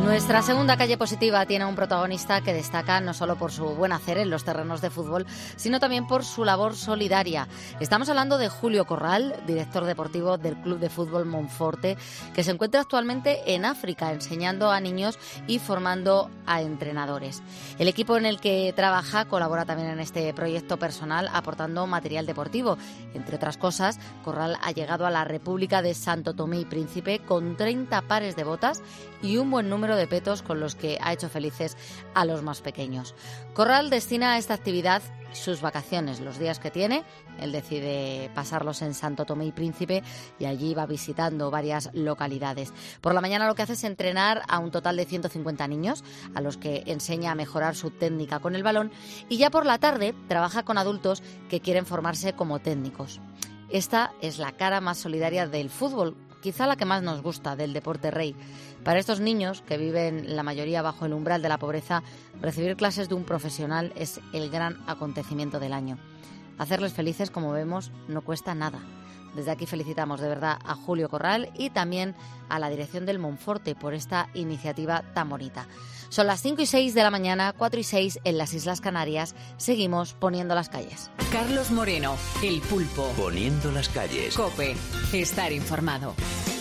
Nuestra segunda calle positiva tiene un protagonista que destaca no solo por su buen hacer en los terrenos de fútbol, sino también por su labor solidaria. Estamos hablando de Julio Corral, director deportivo del Club de Fútbol Monforte, que se encuentra actualmente en África enseñando a niños y formando a entrenadores. El equipo en el que trabaja colabora también en este proyecto personal aportando material deportivo. Entre otras cosas, Corral ha llegado a la República de Santo Tomé y Príncipe con 30 pares de botas y un buen número de petos con los que ha hecho felices a los más pequeños. Corral destina a esta actividad sus vacaciones, los días que tiene. Él decide pasarlos en Santo Tomé y Príncipe y allí va visitando varias localidades. Por la mañana lo que hace es entrenar a un total de 150 niños, a los que enseña a mejorar su técnica con el balón, y ya por la tarde trabaja con adultos que quieren formarse como técnicos. Esta es la cara más solidaria del fútbol, quizá la que más nos gusta del deporte rey. Para estos niños, que viven la mayoría bajo el umbral de la pobreza, recibir clases de un profesional es el gran acontecimiento del año. Hacerles felices, como vemos, no cuesta nada. Desde aquí felicitamos de verdad a Julio Corral y también a la dirección del Monforte por esta iniciativa tan bonita. Son las 5:06 de la mañana, 4:06 en las Islas Canarias. Seguimos poniendo las calles. Carlos Moreno, El Pulpo. Poniendo las calles. COPE. Estar informado.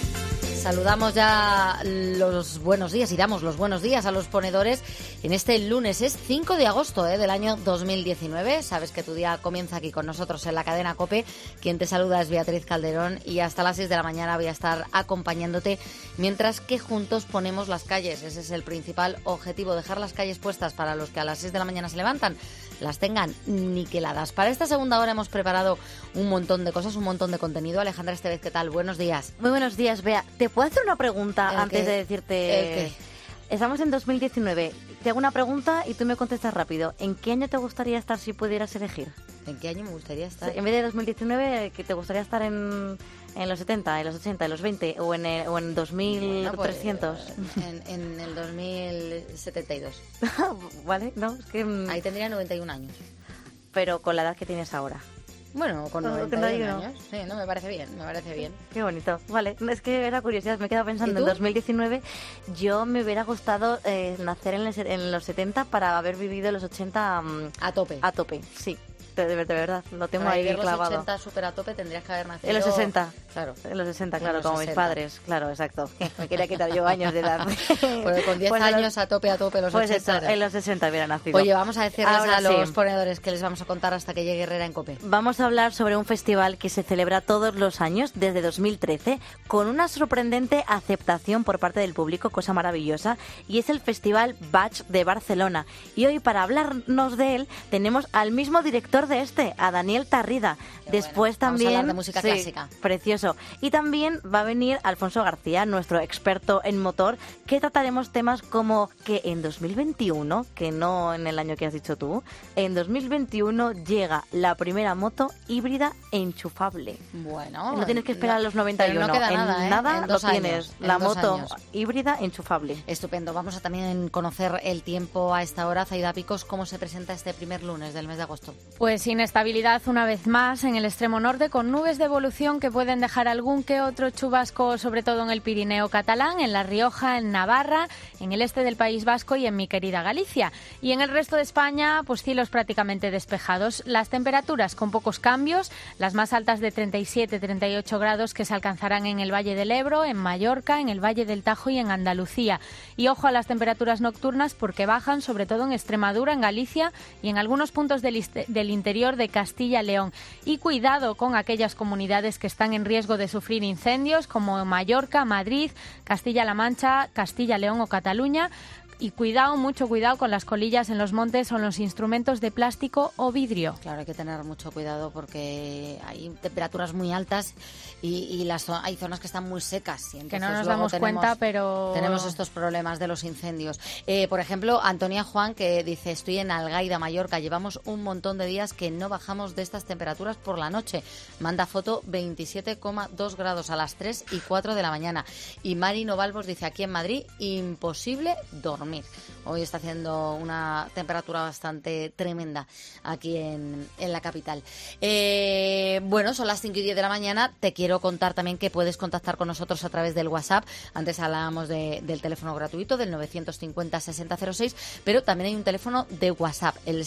Saludamos ya los buenos días y damos los buenos días a los ponedores en este lunes. Es 5 de agosto del año 2019. Sabes que tu día comienza aquí con nosotros en la cadena COPE. Quien te saluda es Beatriz Calderón y hasta las 6 de la mañana voy a estar acompañándote mientras que juntos ponemos las calles. Ese es el principal objetivo, dejar las calles puestas para los que a las 6 de la mañana se levantan, las tengan niqueladas. Para esta segunda hora hemos preparado un montón de cosas, un montón de contenido. Alejandra Estevez, ¿qué tal? Buenos días. Muy buenos días, Bea. ¿Te puedo hacer una pregunta antes de decirte? ¿El qué? Estamos en 2019. Te hago una pregunta y tú me contestas rápido. ¿En qué año te gustaría estar si pudieras elegir? ¿En qué año me gustaría estar? En vez de 2019, ¿que te gustaría estar en los 70, en los 80, en los 20 o en 2300? Bueno, en el 2072. ¿Vale? No, es que... Ahí tendría 91 años. Pero con la edad que tienes ahora. Bueno, con 91 años. Sí, no, me parece bien, me parece bien. Qué bonito. Vale, es que era curiosidad, me he quedado pensando en 2019. Yo me hubiera gustado nacer en los 70 para haber vivido los 80 a tope. A tope, sí. De verdad, lo tengo para ahí vivir clavado. Los 80 súper a tope tendrías que haber nacido... En los 60. Claro. En los 60, claro, los como 60. mis padres. Claro, exacto. Me quería quitar yo años de edad. Pues con 10 años a tope, los pues 80. Eso, en los 60 hubiera nacido. Oye, vamos a decirles ahora a los sí. ponedores que les vamos a contar hasta que llegue Herrera en COPE. Vamos a hablar sobre un festival que se celebra todos los años desde 2013 con una sorprendente aceptación por parte del público, cosa maravillosa, y es el Festival Bach de Barcelona. Y hoy, para hablarnos de él, tenemos al mismo director de este, a Daniel Tarrida. Qué Después bueno. también... Vamos a hablar de música clásica. Precioso. Y también va a venir Alfonso García, nuestro experto en motor, que trataremos temas como que en 2021, que no en el año que has dicho tú, en 2021 llega la primera moto híbrida enchufable. Bueno... No tienes que esperar a los 91. Pero no queda nada, en nada en lo 2 años, tienes. en La 2 moto años. híbrida enchufable. Estupendo. Vamos a también conocer el tiempo a esta hora. Zaida Picos, ¿cómo se presenta este primer lunes del mes de agosto? Pues inestabilidad una vez más en el extremo norte, con nubes de evolución que pueden dejar algún que otro chubasco, sobre todo en el Pirineo catalán, en La Rioja, en Navarra, en el este del País Vasco y en mi querida Galicia. Y en el resto de España, pues cielos prácticamente despejados. Las temperaturas con pocos cambios, las más altas de 37-38 grados que se alcanzarán en el Valle del Ebro, en Mallorca, en el Valle del Tajo y en Andalucía. Y ojo a las temperaturas nocturnas porque bajan, sobre todo en Extremadura, en Galicia y en algunos puntos del interior de Castilla y León. Y cuidado con aquellas comunidades que están en riesgo de sufrir incendios como Mallorca, Madrid, Castilla-La Mancha, Castilla y León o Cataluña. Y cuidado, mucho cuidado con las colillas en los montes o en los instrumentos de plástico o vidrio. Claro, hay que tener mucho cuidado porque hay temperaturas muy altas y hay zonas que están muy secas. Y que no nos damos cuenta, pero... Tenemos estos problemas de los incendios. Por ejemplo, Antonia Juan, que dice, estoy en Algaida, Mallorca, llevamos un montón de días que no bajamos de estas temperaturas por la noche. Manda foto 27,2 grados a las 3 y 4 de la mañana. Y Mari Novalvos dice, aquí en Madrid, imposible dormir. dormir. Hoy está haciendo una temperatura bastante tremenda aquí en la capital. Bueno, son las 5:10 de la mañana. Te quiero contar también que puedes contactar con nosotros a través del WhatsApp. Antes hablábamos del teléfono gratuito, del 950-6006, pero también hay un teléfono de WhatsApp, el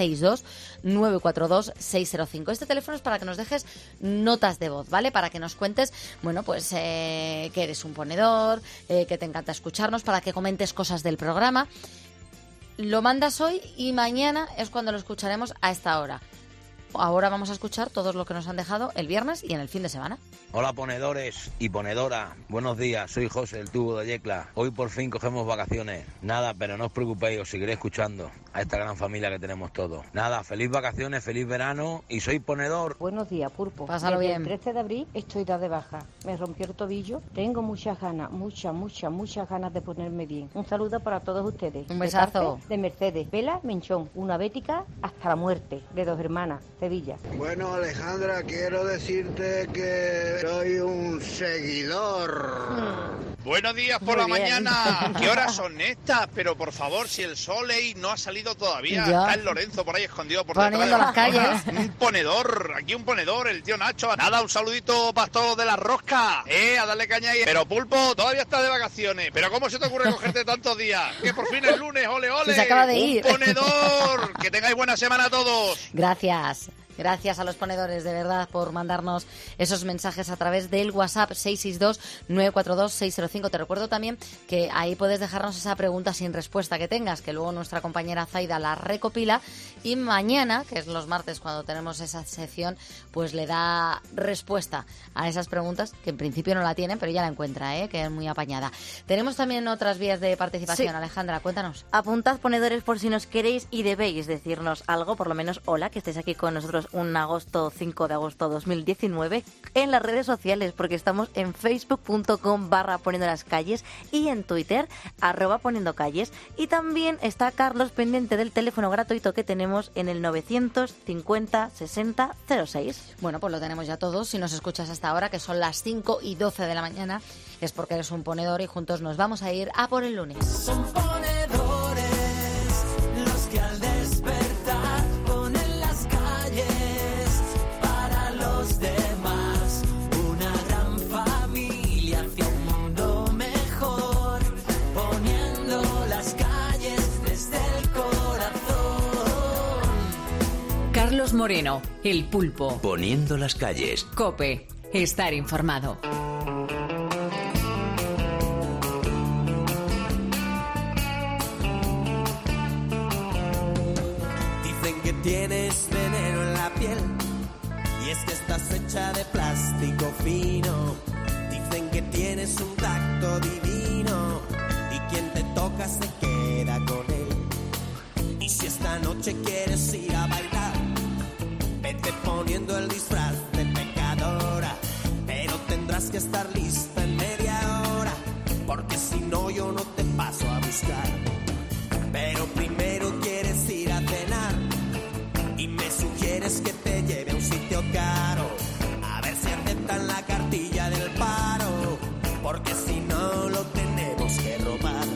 662-942-605. Este teléfono es para que nos dejes notas de voz, ¿vale? Para que nos cuentes, bueno, pues que eres un ponedor, que te encanta escucharnos, para que comentes cosas del programa. Lo mandas hoy y mañana es cuando lo escucharemos a esta hora. Ahora vamos a escuchar todos lo que nos han dejado el viernes y en el fin de semana. Hola ponedores y ponedora, buenos días, soy José, el tubo de Yecla. Hoy por fin cogemos vacaciones. Nada, pero no os preocupéis, os seguiré escuchando a esta gran familia que tenemos todos. Nada, feliz vacaciones, feliz verano y soy ponedor. Buenos días, Pulpo. Pásalo bien. El 13 de abril estoy de baja. Me rompió el tobillo. Tengo muchas ganas, muchas ganas de ponerme bien. Un saludo para todos ustedes. Un besazo. De parte de Mercedes Vela Menchón, una bética hasta la muerte, de Dos Hermanas, Sevilla. Bueno, Alejandra, quiero decirte que soy un seguidor. Buenos días por la mañana. ¿Qué horas son estas? Pero por favor, si el sol no ha salido todavía, ¿Ya? está el Lorenzo por ahí escondido por Poniendo detrás de las calles. Un ponedor, aquí un ponedor, el tío Nacho. Nada, un saludito para todos de la rosca. A darle caña ahí. Pero Pulpo, todavía está de vacaciones. Pero ¿cómo se te ocurre cogerte tantos días? Que por fin es lunes, ole, ole. Sí, se acaba de ir. Un ponedor. Que tengáis buena semana a todos. Gracias. Gracias a los ponedores, de verdad, por mandarnos esos mensajes a través del WhatsApp 662-942-605. Te recuerdo también que ahí puedes dejarnos esa pregunta sin respuesta que tengas, que luego nuestra compañera Zaida la recopila y mañana, que es los martes cuando tenemos esa sección, pues le da respuesta a esas preguntas, que en principio no la tienen, pero ya la encuentra, que es muy apañada. Tenemos también otras vías de participación. Sí. Alejandra, cuéntanos. Apuntad, ponedores, por si nos queréis y debéis decirnos algo, por lo menos hola, que estéis aquí con nosotros un 5 de agosto 2019 en las redes sociales, porque estamos en facebook.com/poniendo las calles y en Twitter @poniendo calles, y también está Carlos pendiente del teléfono gratuito que tenemos en el 950-6006. Bueno, pues lo tenemos ya todos. Si nos escuchas hasta ahora, que son las 5:12 de la mañana, es porque eres un ponedor y juntos nos vamos a ir a por el lunes. Son ponedores los que al despertar ponen las calles para los demás, una gran familia hacia un mundo mejor, poniendo las calles desde el corazón. Carlos Moreno, el pulpo. Poniendo las calles. COPE, estar informado. Tienes veneno en la piel y es que estás hecha de plástico fino. Dicen que tienes un tacto divino y quien te toca se queda con él. Y si esta noche quieres ir a bailar, vete poniendo el disfraz de pecadora, pero tendrás que estar lista en media hora, porque si no yo no te paso a buscar. Pero primero quieres ir a cenar y me sugieres que te lleve a un sitio caro, a ver si aceptan la cartilla del paro, porque si no lo tenemos que robar.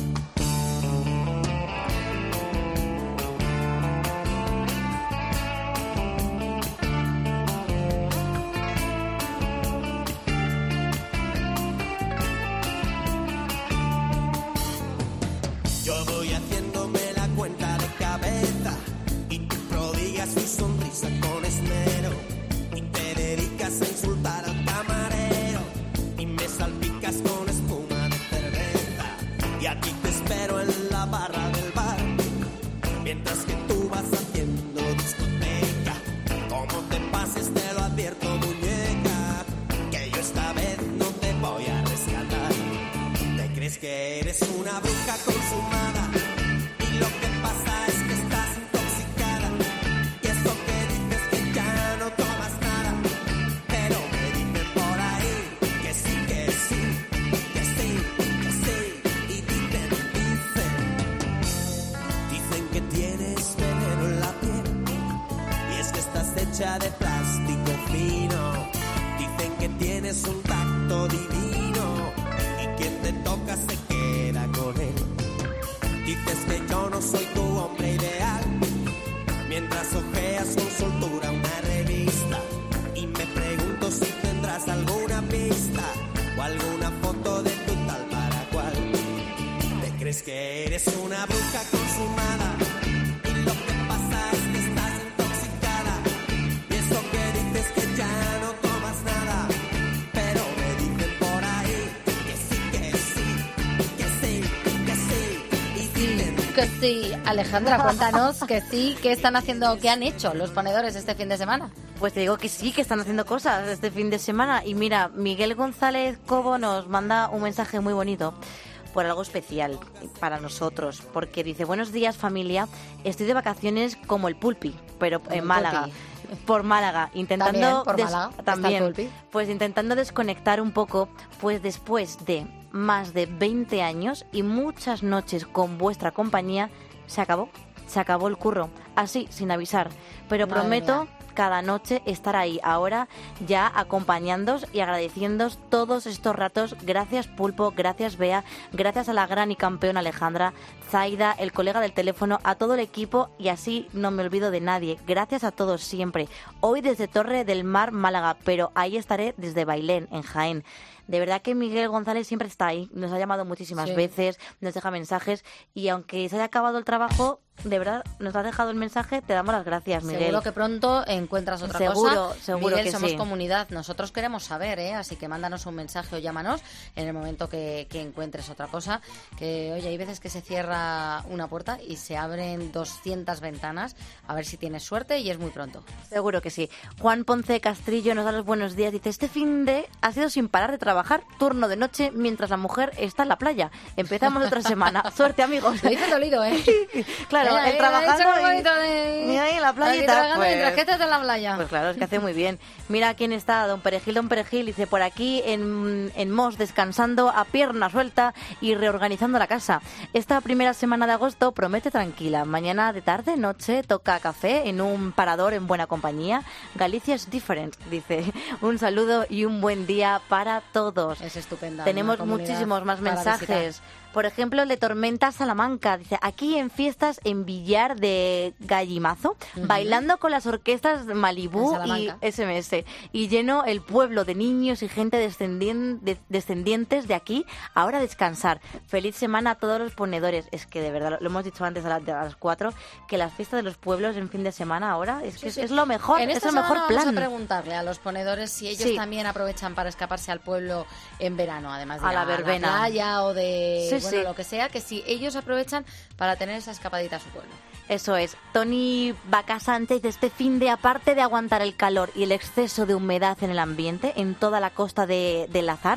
Yo voy haciéndome la cuenta de cabeza y tú prodigas tu sonrisa con esmero y te dedicas a insultar al camarero y me salpicas con espuma de cerveza y aquí te espero en la barra del bar mientras que tú vas haciendo discoteca. Como te pases te lo advierto, muñeca, que yo esta vez no te voy a rescatar. Te crees que eres una bruja consumada y lo que pasa es que estás intoxicada, y eso que dices que ya no tomas nada, pero me dicen por ahí que sí, que sí, que sí, que sí, y dicen que tienes veneno en la piel y es que estás hecha de plástico fino. Dicen que tienes un tacto divino y quien te toca se queda con él. crees que eres una bruja consumada y lo que pasa es que estás intoxicada. Y eso que dices que ya no tomas nada, pero me dicen por ahí que sí, que sí, que sí, que sí. Y dicen Que sí. Alejandra, cuéntanos que sí, ¿qué están haciendo, qué han hecho los ponedores este fin de semana? Pues te digo que sí, que están haciendo cosas este fin de semana. Y mira, Miguel González Cobo nos manda un mensaje muy bonito por algo especial para nosotros, porque dice: buenos días familia, estoy de vacaciones como el Pulpi, pero en Málaga. Por Málaga, intentando También, por Málaga, está el Pulpi. Pues intentando desconectar un poco, pues después de más de 20 años y muchas noches con vuestra compañía, se acabó el curro, así, sin avisar, pero Madre prometo mía. cada noche estar ahí ahora ya acompañándoos y agradeciéndoos todos estos ratos. Gracias Pulpo, gracias Bea, gracias a la gran y campeona Alejandra, Zaida, el colega del teléfono, a todo el equipo, y así no me olvido de nadie. Gracias a todos siempre. Hoy desde Torre del Mar, Málaga, pero ahí estaré desde Bailén, en Jaén. De verdad que Miguel González siempre está ahí, nos ha llamado muchísimas Sí. veces, nos deja mensajes, y aunque se haya acabado el trabajo, de verdad nos has dejado el mensaje, te damos las gracias, Miguel. Seguro que pronto encuentras otra Seguro, cosa. seguro Miguel, que somos sí. comunidad, nosotros queremos saber, así que mándanos un mensaje o llámanos en el momento que encuentres otra cosa. Que, oye, hay veces que se cierra una puerta y se abren 200 ventanas, a ver si tienes suerte, y es muy pronto. Seguro que sí. Juan Ponce Castrillo nos da los buenos días. Dice: este fin de ha sido sin parar de trabajar, turno de noche, mientras la mujer está en la playa. Empezamos otra semana. Suerte, amigos. Lo dices dolido, Claro, Ahí, él trabajando hecho un y bonito de... y ahí en la Aquí playita. trabajando mientras que estás en la playa. Pues claro, es que hace muy bien. Mira quién está, Don Perejil, dice: por aquí en Mos, descansando a pierna suelta y reorganizando la casa. Esta primera semana de agosto promete tranquila. Mañana de tarde, noche, toca café en un parador en buena compañía. Galicia es different, dice. Un saludo y un buen día para todos. Es estupenda. Tenemos una comunidad muchísimos más para mensajes. visitar. Por ejemplo, el de Tormenta Salamanca. Dice: aquí en fiestas en Villar de Gallimazo, bailando con las orquestas Malibú En y Salamanca. SMS. Y lleno el pueblo de niños y gente descendientes de aquí. Ahora a descansar. Feliz semana a todos los ponedores. Es que de verdad, lo hemos dicho antes a las 4, que las fiestas de los pueblos en fin de semana ahora es que Sí. es lo mejor. En Es esta el mejor semana plan. vamos a preguntarle a los ponedores si ellos Sí. también aprovechan para escaparse al pueblo en verano, además de A ir la verbena. playa o de Sí, bueno, sí. lo que sea, que si ellos aprovechan para tener esa escapadita a su pueblo. Eso es. Tony Vaca Sánchez dice: este fin de, aparte de aguantar el calor y el exceso de humedad en el ambiente en toda la costa de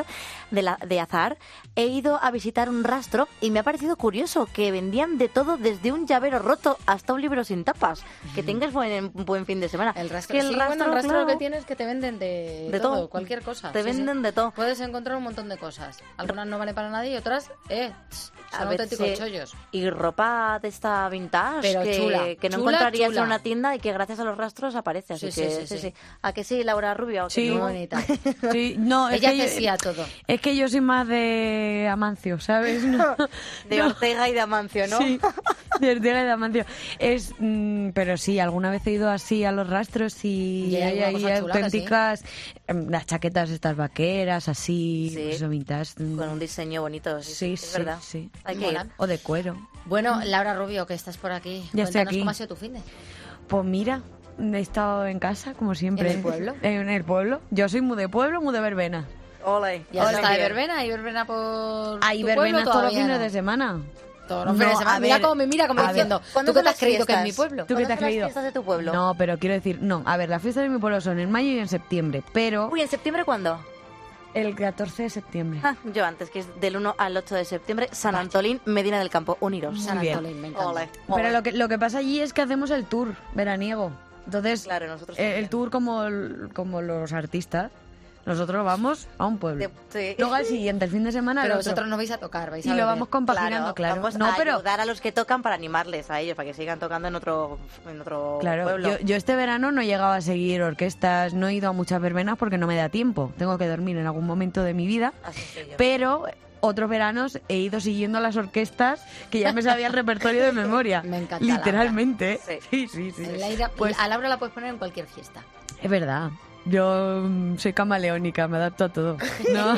Azar, he ido a visitar un rastro y me ha parecido curioso que vendían de todo, desde un llavero roto hasta un libro sin tapas. Que tengas buen fin de semana. El rastro, Que el sí, rastro, bueno, el rastro claro, lo que tienes es que te venden de todo. cualquier cosa. Te Sí, sí. venden de todo. Puedes encontrar un montón de cosas. Algunas no valen para nadie y otras, A son veces, auténticos chollos. Y ropa de esta vintage Pero que, chula, que no chula, encontrarías chula. en una tienda y que gracias a los rastros aparece. Así Sí, que sí. ¿A que sí, Laura Rubio? Sí. Muy bonita. Sí, no, es Ella que hace yo- sí a todo. Es que yo soy más de Amancio, ¿sabes? No. De Ortega y de Amancio, ¿no? Sí, de Ortega y de Amancio. Pero sí, alguna vez he ido así a los rastros y Y hay hay alguna ahí cosa chula que auténticas, las chaquetas estas vaqueras, así, Sí. eso vintage. Con un diseño bonito, sí, es sí, verdad. sí. Hay que ir. Molan. O de cuero. Bueno, Laura Rubio, que estás por aquí. Ya estoy Cuéntanos aquí. cómo ha sido tu fin de. Pues mira, he estado en casa, como siempre. ¿En el pueblo? En el pueblo. Yo soy muy de pueblo, muy de verbena. Ole. ¿Ya has Ole, estado de bien. verbena? ¿Hay verbena por Hay tu verbenas pueblo? todos los Todavía fines no. de semana. Todos los No, fines de a semana. Mira ver, cómo me mira, como a ver. diciendo, ¿Cuándo ¿tú qué son te has las creído que es mi fiestas? pueblo? ¿Tú qué te has ¿Cuándo son las creído? fiestas de tu pueblo? No, pero quiero decir, no. A ver, las fiestas de mi pueblo son en mayo y en septiembre, pero Uy, ¿en septiembre cuándo? el 14 de septiembre. Ah, yo antes, que es del 1 al 8 de septiembre, San Antolín, Medina del Campo, uniros. San bien. Antolín, me encanta. Ole. Pero lo que pasa allí es que hacemos el tour veraniego. Entonces, Claro, nosotros el también. tour como los artistas, nosotros vamos a un pueblo. Sí. Luego al siguiente, el fin de semana, Pero al otro. vosotros no vais a tocar, vais Y a lo beber. vamos compaginando, claro. Vamos No, a pero ayudar a los que tocan para animarles a ellos, para que sigan tocando en otro claro, pueblo. yo este verano no he llegado a seguir orquestas, no he ido a muchas verbenas porque no me da tiempo. Tengo que dormir en algún momento de mi vida. Así que yo. Pero otros veranos he ido siguiendo las orquestas que ya me sabía el repertorio de memoria. Me encanta, Literalmente. Laura. Sí, sí, sí. Laura, Pues a Laura la puedes poner en cualquier fiesta. es verdad. Yo soy camaleónica, me adapto a todo, ¿no?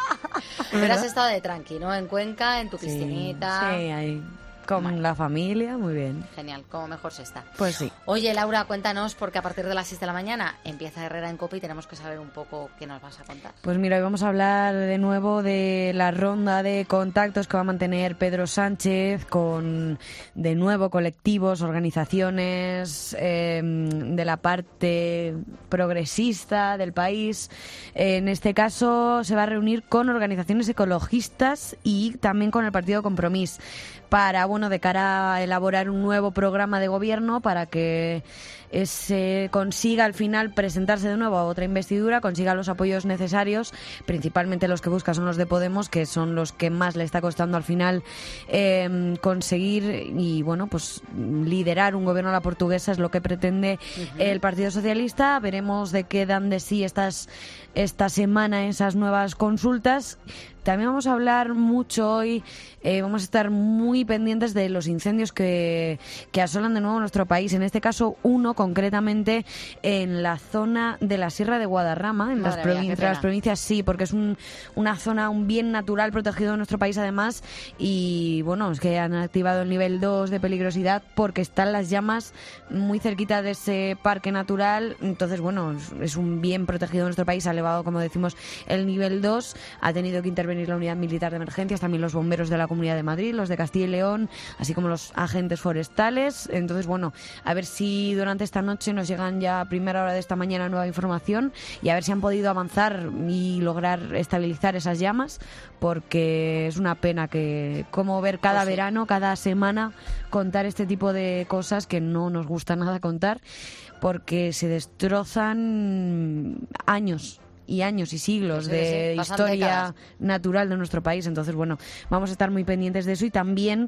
Pero has estado de tranqui, ¿no? En Cuenca, en tu piscinita. Sí, ahí. Con la familia, muy bien. Genial, como mejor se está. Pues sí. Oye, Laura, cuéntanos, porque a partir de las 6 de la mañana empieza Herrera en COPE y tenemos que saber un poco qué nos vas a contar. Pues mira, hoy vamos a hablar de nuevo de la ronda de contactos que va a mantener Pedro Sánchez con, de nuevo, colectivos, organizaciones de la parte progresista del país. En este caso se va a reunir con organizaciones ecologistas y también con el Partido Compromís para, bueno, de cara a elaborar un nuevo programa de gobierno para que se consiga al final presentarse de nuevo a otra investidura, consiga los apoyos necesarios, principalmente los que busca son los de Podemos, que son los que más le está costando al final conseguir y, bueno, pues liderar un gobierno a la portuguesa es lo que pretende el Partido Socialista. Veremos de qué dan de sí esta semana esas nuevas consultas. También vamos a hablar mucho hoy, vamos a estar muy pendientes de los incendios que asolan de nuevo nuestro país. En este caso, uno concretamente en la zona de la Sierra de Guadarrama, entre las provincias, sí, porque es una zona, un bien natural protegido de nuestro país además. Y bueno, es que han activado el nivel 2 de peligrosidad porque están las llamas muy cerquita de ese parque natural. Entonces, bueno, es un bien protegido de nuestro país, ha elevado, como decimos, el nivel 2, ha tenido que intervenir la unidad militar de emergencias, también los bomberos de la Comunidad de Madrid, los de Castilla y León, así como los agentes forestales. Entonces, bueno, a ver si durante esta noche nos llegan ya a primera hora de esta mañana nueva información y a ver si han podido avanzar y lograr estabilizar esas llamas, porque es una pena que como ver cada verano, cada semana, contar este tipo de cosas que no nos gusta nada contar, porque se destrozan años y años y siglos de historia natural de nuestro país. Entonces, bueno, vamos a estar muy pendientes de eso y también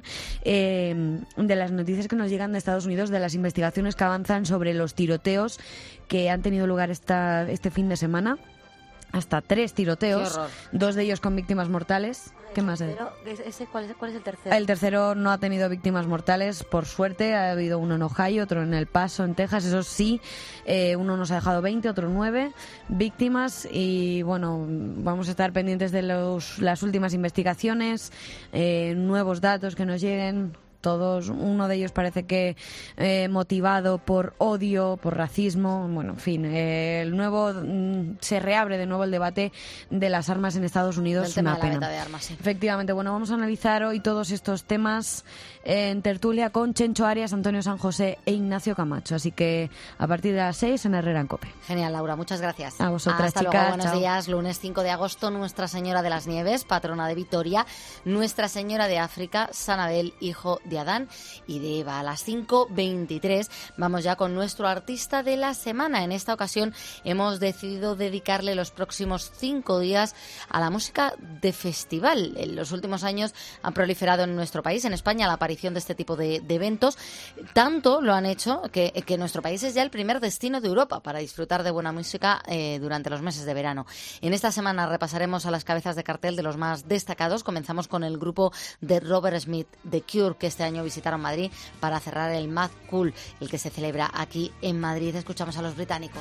de las noticias que nos llegan de Estados Unidos, de las investigaciones que avanzan sobre los tiroteos que han tenido lugar este fin de semana. Hasta 3 tiroteos, 2 de ellos con víctimas mortales. ¿Qué más? ¿Cuál es el tercero? El tercero no ha tenido víctimas mortales, por suerte. Ha habido uno en Ohio, otro en El Paso, en Texas. Eso sí, uno nos ha dejado 20, otro 9 víctimas. Y bueno, vamos a estar pendientes de las últimas investigaciones, nuevos datos que nos lleguen. Todos, uno de ellos parece que motivado por odio, por racismo. Bueno, en fin, se reabre de nuevo el debate de las armas en Estados Unidos. El tema una de la pena. venta de armas, sí. Efectivamente, bueno, vamos a analizar hoy todos estos temas en tertulia con Chencho Arias, Antonio San José e Ignacio Camacho. Así que a partir de las 6 en Herrera en COPE. Genial, Laura, muchas gracias. A vosotras, Hasta chicas. Luego, buenos Chao. días. Lunes 5 de agosto, Nuestra Señora de las Nieves, patrona de Vitoria, Nuestra Señora de África, San Abel, hijo de Adán y de Eva. A las 5:23 vamos ya con nuestro artista de la semana. En esta ocasión hemos decidido dedicarle los próximos 5 días a la música de festival. En los últimos años han proliferado en nuestro país, en España, la aparición de este tipo de eventos. Tanto lo han hecho que nuestro país es ya el primer destino de Europa para disfrutar de buena música durante los meses de verano. En esta semana repasaremos a las cabezas de cartel de los más destacados. Comenzamos con el grupo de Robert Smith, The Cure, que este año visitaron Madrid para cerrar el Mad Cool, el que se celebra aquí en Madrid. Escuchamos a los británicos.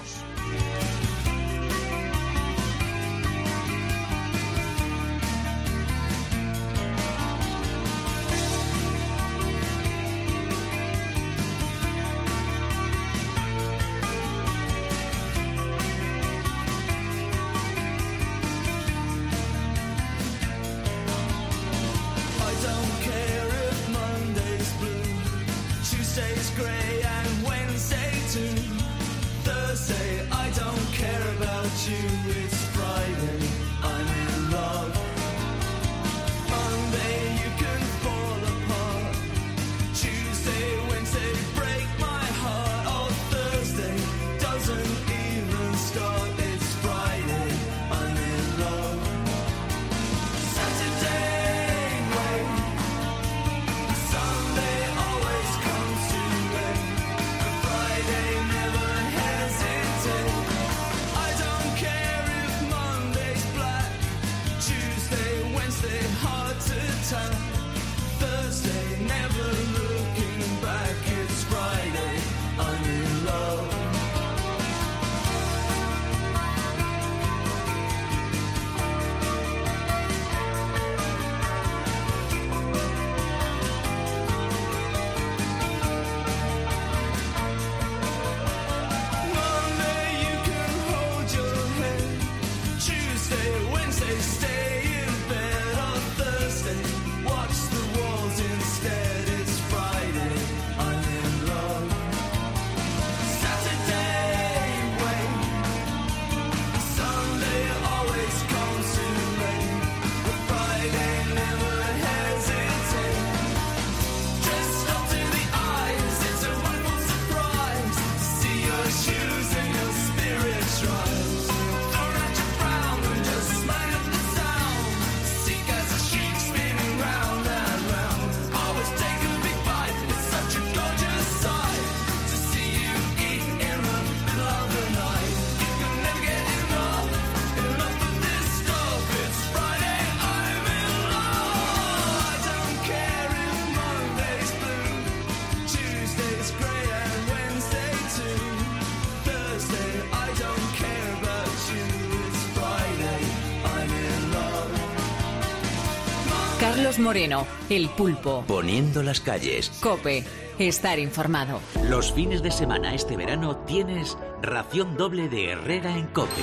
Carlos Moreno, El Pulpo. Poniendo las calles. COPE. Estar informado. Los fines de semana este verano tienes ración doble de Herrera en COPE.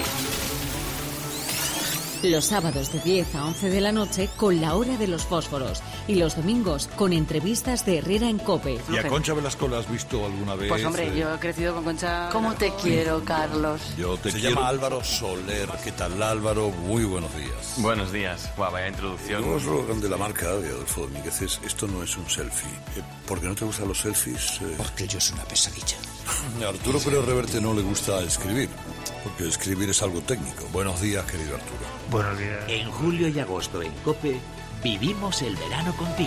Los sábados de 10 a 11 de la noche con la hora de los fósforos. Y los domingos con entrevistas de Herrera en COPE. ¿Y a Concha Velasco la has visto alguna vez? Pues hombre, yo he crecido con Concha. ¿Cómo te quiero, Carlos? Yo te quiero. Se llama Álvaro Soler. ¿Qué tal, Álvaro? Muy buenos días. Buenos días. Guau, vaya introducción. El eslogan de la marca de Adolfo Domínguez es: esto no es un selfie. ¿Por qué no te gustan los selfies? Porque yo soy una pesadilla. A Arturo Pérez Reverte no le gusta escribir, porque escribir es algo técnico. Buenos días, querido Arturo. Buenos días. En julio y agosto en COPE, vivimos el verano contigo.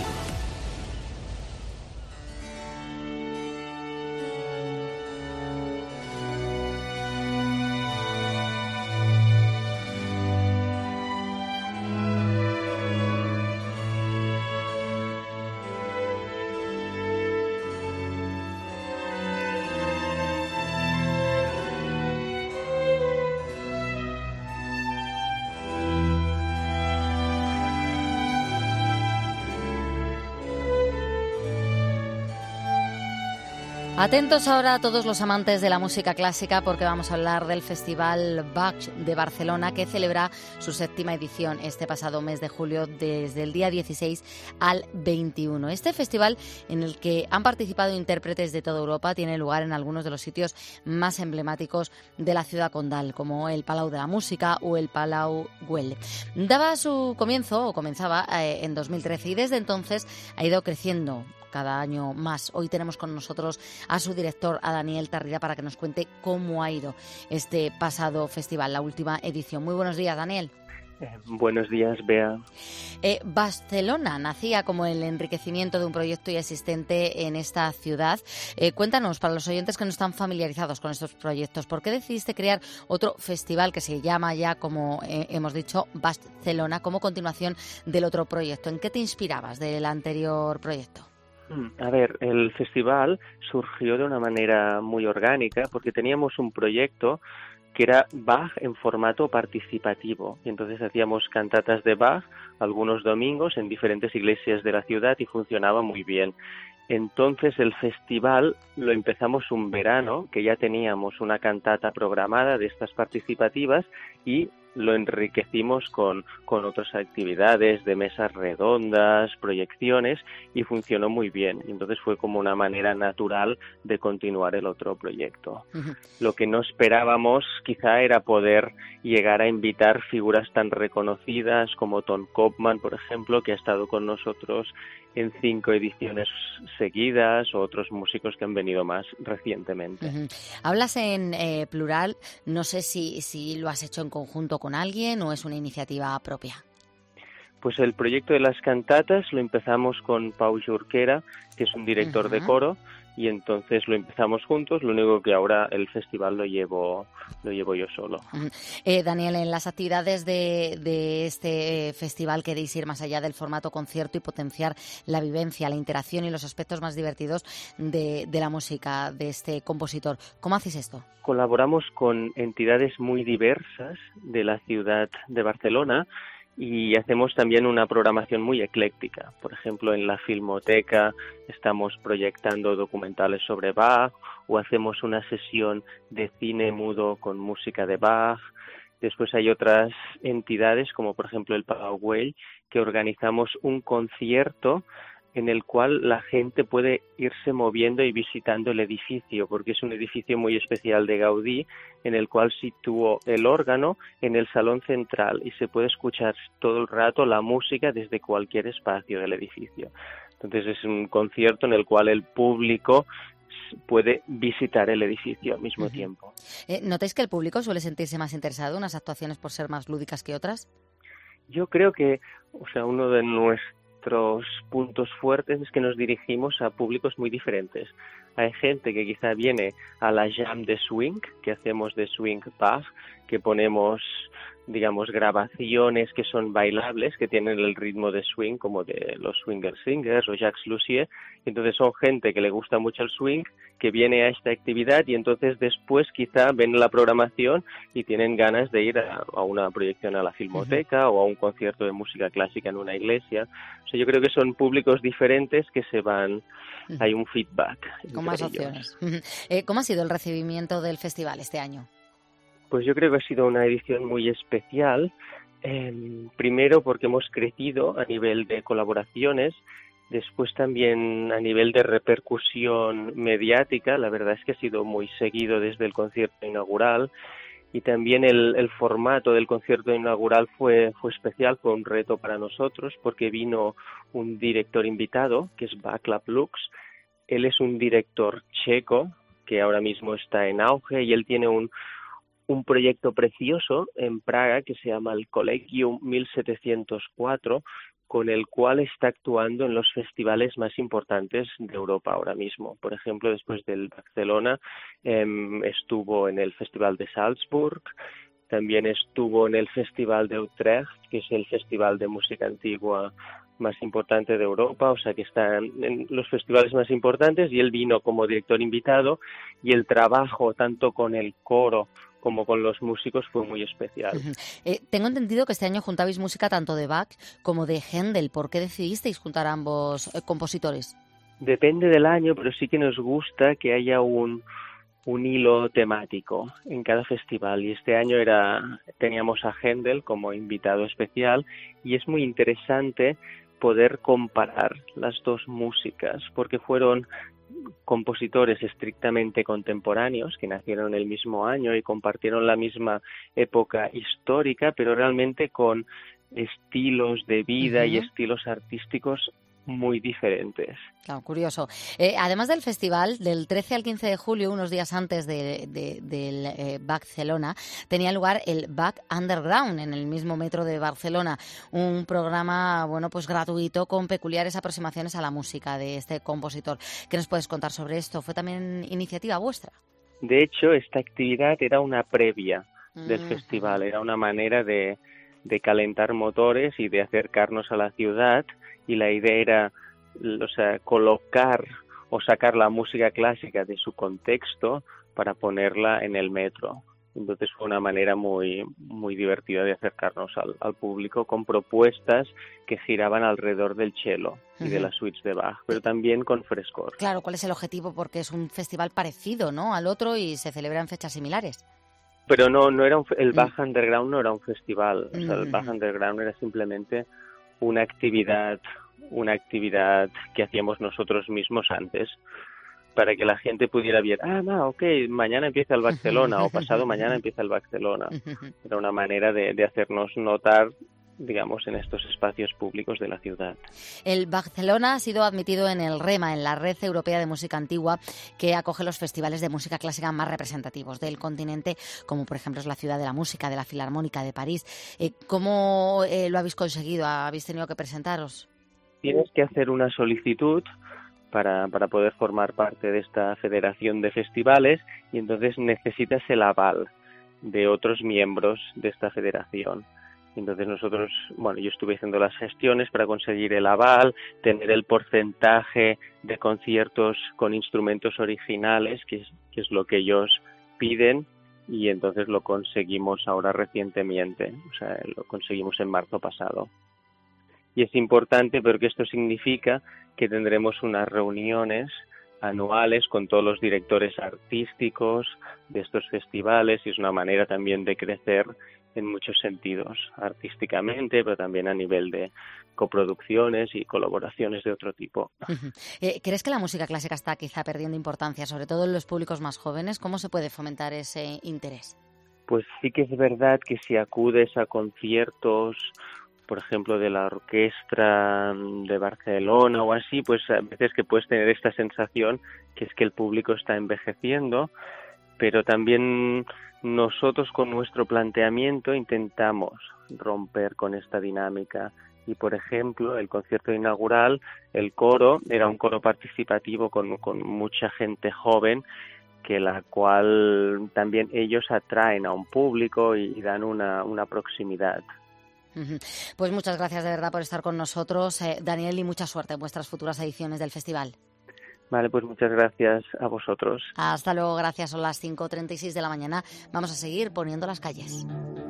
Atentos ahora a todos los amantes de la música clásica porque vamos a hablar del Festival Bach de Barcelona que celebra su 7ª edición este pasado mes de julio desde el día 16 al 21. Este festival en el que han participado intérpretes de toda Europa tiene lugar en algunos de los sitios más emblemáticos de la ciudad condal como el Palau de la Música o el Palau Güell. Daba su comienzo o comenzaba en 2013 y desde entonces ha ido creciendo cada año más. Hoy tenemos con nosotros a su director, a Daniel Tarrida, para que nos cuente cómo ha ido este pasado festival, la última edición. Muy buenos días, Daniel. Buenos días, Bea. Barcelona nacía como el enriquecimiento de un proyecto ya existente en esta ciudad. Cuéntanos, para los oyentes que no están familiarizados con estos proyectos, ¿por qué decidiste crear otro festival que se llama ya, como hemos dicho, Barcelona, como continuación del otro proyecto? ¿En qué te inspirabas del anterior proyecto? A ver, el festival surgió de una manera muy orgánica porque teníamos un proyecto que era Bach en formato participativo. Y entonces hacíamos cantatas de Bach algunos domingos en diferentes iglesias de la ciudad y funcionaba muy bien. Entonces el festival lo empezamos un verano, que ya teníamos una cantata programada de estas participativas y lo enriquecimos con otras actividades de mesas redondas, proyecciones y funcionó muy bien. Entonces fue como una manera natural de continuar el otro proyecto. Uh-huh. Lo que no esperábamos quizá era poder llegar a invitar figuras tan reconocidas como Tom Kopman, por ejemplo, que ha estado con nosotros en 5 ediciones seguidas, o otros músicos que han venido más recientemente. Uh-huh. Hablas en plural, no sé si lo has hecho en conjunto con alguien o es una iniciativa propia. Pues el proyecto de las cantatas lo empezamos con Pau Jorquera, que es un director de coro, y entonces lo empezamos juntos, lo único que ahora el festival lo llevo yo solo. Daniel, en las actividades de este festival queréis ir más allá del formato concierto y potenciar la vivencia, la interacción y los aspectos más divertidos de la música de este compositor. ¿Cómo hacéis esto? Colaboramos con entidades muy diversas de la ciudad de Barcelona y hacemos también una programación muy ecléctica. Por ejemplo, en la Filmoteca estamos proyectando documentales sobre Bach o hacemos una sesión de cine mudo con música de Bach. Después hay otras entidades, como por ejemplo el Palau Güell, que organizamos un concierto en el cual la gente puede irse moviendo y visitando el edificio, porque es un edificio muy especial de Gaudí, en el cual situó el órgano en el salón central y se puede escuchar todo el rato la música desde cualquier espacio del edificio. Entonces es un concierto en el cual el público puede visitar el edificio al mismo tiempo. ¿Notáis que el público suele sentirse más interesado en unas actuaciones por ser más lúdicas que otras? Yo creo que, uno de nuestros puntos fuertes es que nos dirigimos a públicos muy diferentes. Hay gente que quizá viene a la jam de swing, que hacemos de swing Bach, que ponemos, digamos, grabaciones que son bailables, que tienen el ritmo de swing, como de los Swinger Singers o Jacques Lussier. Entonces son gente que le gusta mucho el swing, que viene a esta actividad y entonces después quizá ven la programación y tienen ganas de ir a una proyección a la Filmoteca o a un concierto de música clásica en una iglesia. O sea, yo creo que son públicos diferentes que se van, hay un feedback. Con más opciones. ¿Cómo ha sido el recibimiento del festival este año? Pues yo creo que ha sido una edición muy especial, primero porque hemos crecido a nivel de colaboraciones, después también a nivel de repercusión mediática. La verdad es que ha sido muy seguido desde el concierto inaugural, y también el formato del concierto inaugural fue especial, fue un reto para nosotros porque vino un director invitado que es Václav Lux. Él es un director checo que ahora mismo está en auge y él tiene un proyecto precioso en Praga que se llama el Collegium 1704, con el cual está actuando en los festivales más importantes de Europa ahora mismo. Por ejemplo, después del Barcelona, estuvo en el Festival de Salzburg, también estuvo en el Festival de Utrecht, que es el festival de música antigua más importante de Europa, o sea que está en los festivales más importantes, y él vino como director invitado, y el trabajo tanto con el coro como con los músicos fue muy especial. Tengo entendido que este año juntabais música tanto de Bach como de Händel. ¿Por qué decidisteis juntar a ambos compositores? Depende del año, pero sí que nos gusta que haya un hilo temático en cada festival, y este año teníamos a Händel como invitado especial, y es muy interesante poder comparar las dos músicas porque fueron compositores estrictamente contemporáneos que nacieron el mismo año y compartieron la misma época histórica, pero realmente con estilos de vida y estilos artísticos muy diferentes. Claro, curioso. Además del festival, del 13 al 15 de julio, unos días antes del Barcelona, tenía lugar el Bach Underground en el mismo metro de Barcelona, un programa, bueno, pues gratuito con peculiares aproximaciones a la música de este compositor. ¿Qué nos puedes contar sobre esto? ¿Fue también iniciativa vuestra? De hecho, esta actividad era una previa del festival, era una manera de calentar motores y de acercarnos a la ciudad, y la idea era, o sea, colocar o sacar la música clásica de su contexto para ponerla en el metro. Entonces fue una manera muy, muy divertida de acercarnos al público, con propuestas que giraban alrededor del cello y de las suites de Bach, pero también con frescor. Claro, ¿cuál es el objetivo? Porque es un festival parecido, ¿no?, al otro, y se celebra en fechas similares. Pero no era el Bach Underground no era un festival, o sea, el Bach Underground era simplemente una actividad que hacíamos nosotros mismos antes, para que la gente pudiera ver, mañana empieza el Barcelona o pasado mañana empieza el Barcelona. Era una manera de hacernos notar, digamos, en estos espacios públicos de la ciudad. El Barcelona ha sido admitido en el REMA, en la Red Europea de Música Antigua, que acoge los festivales de música clásica más representativos del continente, como por ejemplo es la Ciudad de la Música, de la Filarmónica de París. ¿Cómo lo habéis conseguido? ¿Habéis tenido que presentaros? Tienes que hacer una solicitud para poder formar parte de esta federación de festivales, y entonces necesitas el aval de otros miembros de esta federación. Entonces nosotros, yo estuve haciendo las gestiones para conseguir el aval, tener el porcentaje de conciertos con instrumentos originales, que es lo que ellos piden, y entonces lo conseguimos ahora recientemente, o sea, lo conseguimos en marzo pasado. Y es importante porque esto significa que tendremos unas reuniones anuales con todos los directores artísticos de estos festivales, y es una manera también de crecer en muchos sentidos, artísticamente, pero también a nivel de coproducciones y colaboraciones de otro tipo. ¿Crees que la música clásica está quizá perdiendo importancia, sobre todo en los públicos más jóvenes? ¿Cómo se puede fomentar ese interés? Pues sí que es verdad que si acudes a conciertos, por ejemplo, de la Orquestra de Barcelona o así, pues a veces que puedes tener esta sensación que es que el público está envejeciendo, pero también nosotros con nuestro planteamiento intentamos romper con esta dinámica. Y, por ejemplo, el concierto inaugural, el coro, era un coro participativo con mucha gente joven que la cual también ellos atraen a un público y dan una proximidad. Pues muchas gracias de verdad por estar con nosotros, Daniel, y mucha suerte en vuestras futuras ediciones del festival. Vale, pues muchas gracias a vosotros. Hasta luego, gracias. Son las 5:36 de la mañana. Vamos a seguir poniendo las calles.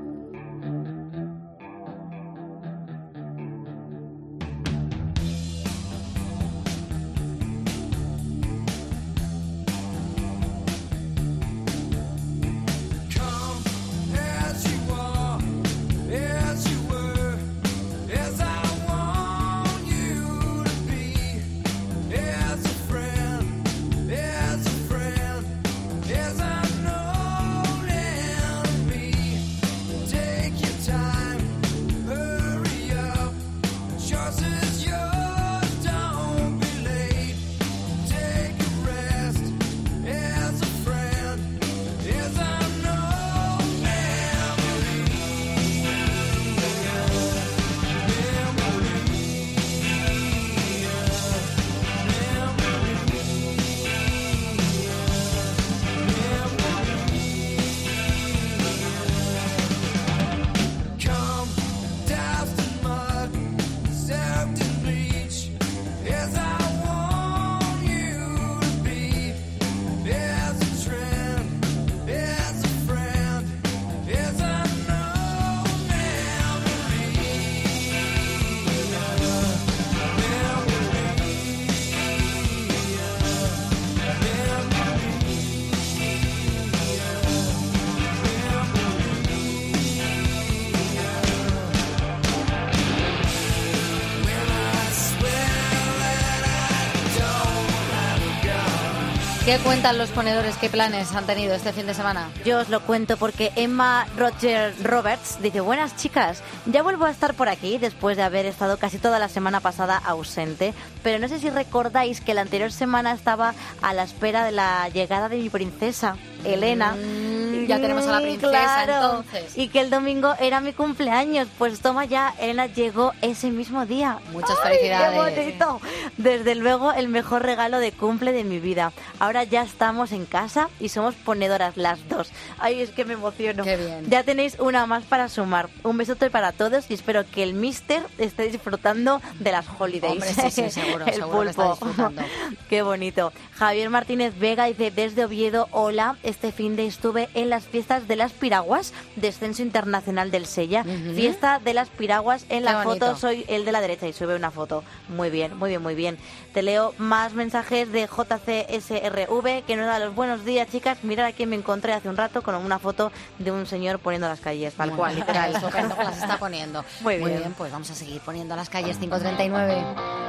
¿Qué cuentan los ponedores? ¿Qué planes han tenido este fin de semana? Yo os lo cuento porque Emma Roger Roberts dice: buenas chicas, ya vuelvo a estar por aquí después de haber estado casi toda la semana pasada ausente, pero no sé si recordáis que la anterior semana estaba a la espera de la llegada de mi princesa, Elena. Ya tenemos a la princesa, claro, entonces. Y que el domingo era mi cumpleaños. Pues toma ya, Elena llegó ese mismo día. Muchas felicidades. ¡Qué bonito! Desde luego, el mejor regalo de cumple de mi vida. Ahora ya estamos en casa y somos ponedoras las dos. Ay, es que me emociono. Qué bien. Ya tenéis una más para sumar. Un besote para todos y espero que el Mister esté disfrutando de las holidays. Hombre, sí, seguro. El seguro que está pulpo. disfrutando. Qué bonito. Javier Martínez Vega dice: desde Oviedo, hola, este fin de estuve en las fiestas de las piraguas, descenso internacional del Sella. Fiesta de las piraguas. En la foto soy el de la derecha y sube una foto. Muy bien, muy bien, muy bien. Te leo más mensajes de JCSRV que nos da los buenos días, chicas. Mirad a quién me encontré hace un rato con una foto de un señor poniendo las calles, tal cual, literal. Estupendo que las está poniendo. Muy bien, pues vamos a seguir poniendo las calles. 5:39.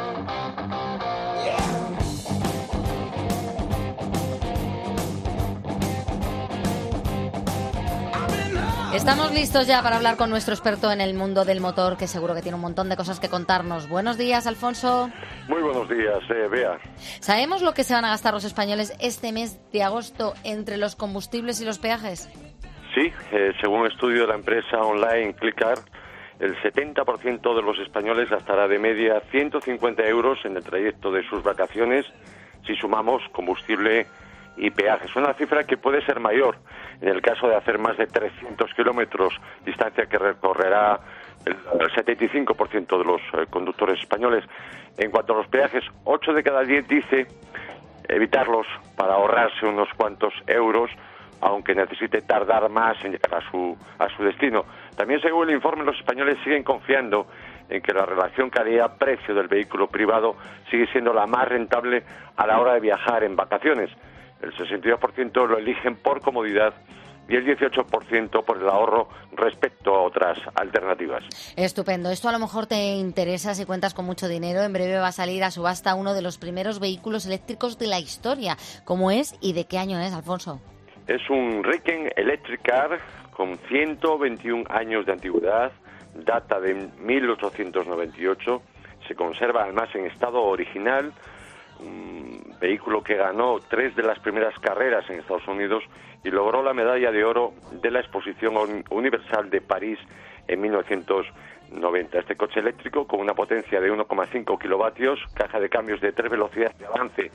Estamos listos ya para hablar con nuestro experto en el mundo del motor, que seguro que tiene un montón de cosas que contarnos. Buenos días, Alfonso. Muy buenos días, Bea. ¿Sabemos lo que se van a gastar los españoles este mes de agosto entre los combustibles y los peajes? Sí, según un estudio de la empresa online Clickar, el 70% de los españoles gastará de media 150 euros en el trayecto de sus vacaciones si sumamos combustible y peajes. Una cifra que puede ser mayor en el caso de hacer más de 300 kilómetros, distancia que recorrerá el 75% de los conductores españoles. En cuanto a los peajes, 8 de cada 10 dice evitarlos para ahorrarse unos cuantos euros, aunque necesite tardar más en llegar a su destino. También, según el informe, los españoles siguen confiando en que la relación calidad-precio del vehículo privado sigue siendo la más rentable a la hora de viajar en vacaciones. El 62% lo eligen por comodidad y el 18% por el ahorro respecto a otras alternativas. Estupendo. Esto a lo mejor te interesa si cuentas con mucho dinero. En breve va a salir a subasta uno de los primeros vehículos eléctricos de la historia. ¿Cómo es y de qué año es, Alfonso? Es un Riken Electric Car con 121 años de antigüedad, data de 1898, se conserva además en estado original, un vehículo que ganó 3 de las primeras carreras en Estados Unidos y logró la medalla de oro de la Exposición Universal de París en 1990. Este coche eléctrico, con una potencia de 1,5 kilovatios, caja de cambios de 3 velocidades de avance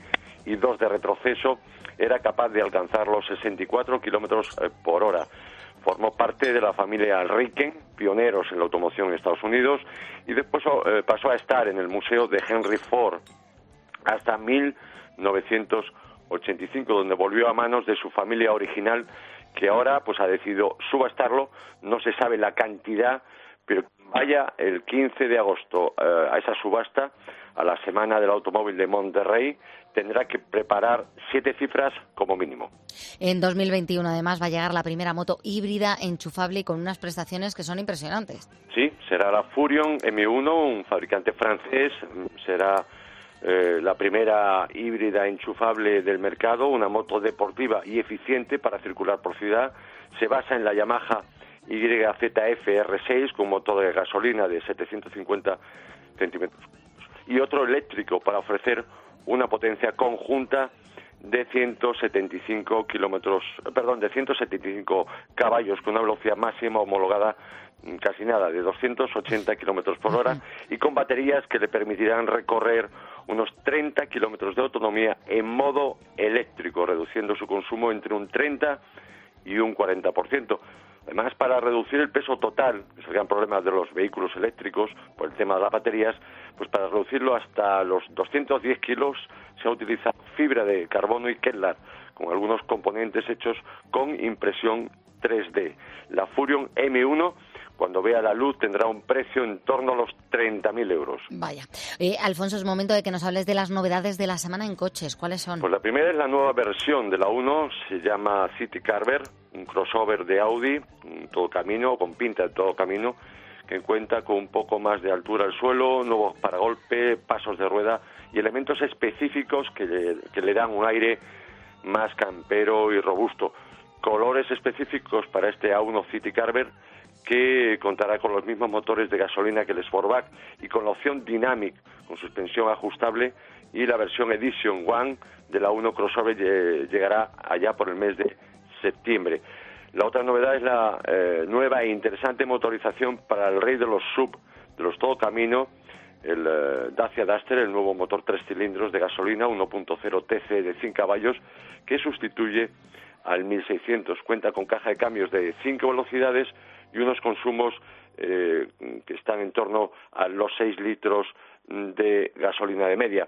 y 2 de retroceso, era capaz de alcanzar los 64 kilómetros por hora. Formó parte de la familia Riken, pioneros en la automoción en Estados Unidos, y después pasó a estar en el Museo de Henry Ford hasta 1985, donde volvió a manos de su familia original, que ahora pues ha decidido subastarlo. No se sabe la cantidad, pero vaya el 15 de agosto a esa subasta, a la Semana del Automóvil de Monterrey, tendrá que preparar 7 cifras como mínimo. En 2021, además, va a llegar la primera moto híbrida enchufable y con unas prestaciones que son impresionantes. Sí, será la Furion M1, un fabricante francés. Será la primera híbrida enchufable del mercado, una moto deportiva y eficiente para circular por ciudad. Se basa en la Yamaha YZF R6 con motor de gasolina de 750 centímetros y otro eléctrico para ofrecer una potencia conjunta de 175 caballos con una velocidad máxima homologada casi nada, de 280 kilómetros por hora, y con baterías que le permitirán recorrer unos 30 kilómetros de autonomía en modo eléctrico, reduciendo su consumo entre un 30 y un 40%. Además, para reducir el peso total, que es el gran problema de los vehículos eléctricos por el tema de las baterías, pues para reducirlo hasta los 210 kilos se ha utilizado fibra de carbono y Kevlar, con algunos componentes hechos con impresión 3D. La Furion M1, cuando vea la luz, tendrá un precio en torno a los 30.000 euros. Vaya. Alfonso, es momento de que nos hables de las novedades de la semana en coches. ¿Cuáles son? Pues la primera es la nueva versión de la 1, se llama City Carver, un crossover de Audi, un todocamino, con pinta de todocamino, que cuenta con un poco más de altura al suelo, nuevos paragolpe, pasos de rueda y elementos específicos que le dan un aire más campero y robusto. Colores específicos para este A1 City Carver, que contará con los mismos motores de gasolina que el Sportback y con la opción Dynamic, con suspensión ajustable, y la versión Edition One de la 1 Crossover llegará allá por el mes de septiembre. La otra novedad es la nueva e interesante motorización para el rey de los sub, de los todocamino, el Dacia Duster, el nuevo motor 3 cilindros de gasolina 1.0 TC de 100 caballos, que sustituye al 1600. Cuenta con caja de cambios de 5 velocidades y unos consumos que están en torno a los 6 litros de gasolina de media.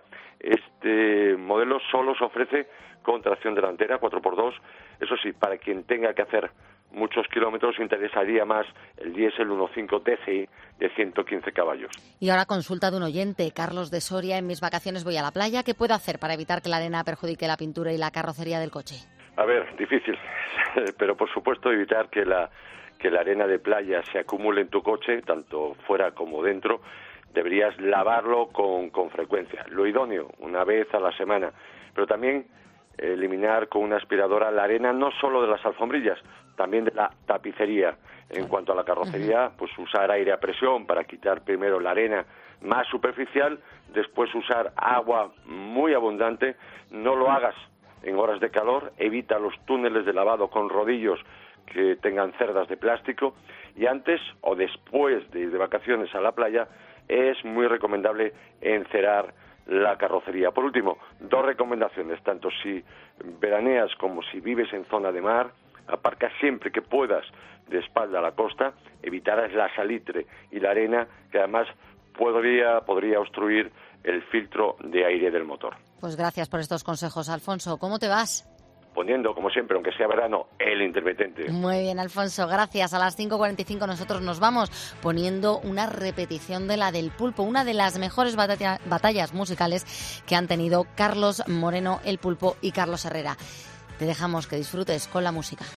Este modelo solo se ofrece con tracción delantera 4x2. Eso sí, para quien tenga que hacer muchos kilómetros, interesaría más el diésel 1.5 TCI de 115 caballos. Y ahora consulta de un oyente, Carlos de Soria. En mis vacaciones voy a la playa. ¿Qué puedo hacer para evitar que la arena perjudique la pintura y la carrocería del coche? A ver, difícil, pero por supuesto evitar que la arena de playa se acumule en tu coche, tanto fuera como dentro. Deberías lavarlo con frecuencia. Lo idóneo, una vez a la semana. Pero también eliminar con una aspiradora la arena, no solo de las alfombrillas, también de la tapicería. En cuanto a la carrocería, pues usar aire a presión para quitar primero la arena más superficial, después usar agua muy abundante. No lo hagas en horas de calor, evita los túneles de lavado con rodillos que tengan cerdas de plástico, y antes o después de ir de vacaciones a la playa es muy recomendable encerar la carrocería. Por último, 2 recomendaciones, tanto si veraneas como si vives en zona de mar: aparca siempre que puedas de espalda a la costa, evitarás la salitre y la arena, que además podría obstruir el filtro de aire del motor. Pues gracias por estos consejos, Alfonso. ¿Cómo te vas? Poniendo, como siempre, aunque sea verano, el intermitente. Muy bien, Alfonso, gracias. A las 5:45 nosotros nos vamos poniendo una repetición de la del Pulpo, una de las mejores batallas musicales que han tenido Carlos Moreno, el Pulpo, y Carlos Herrera. Te dejamos que disfrutes con la música.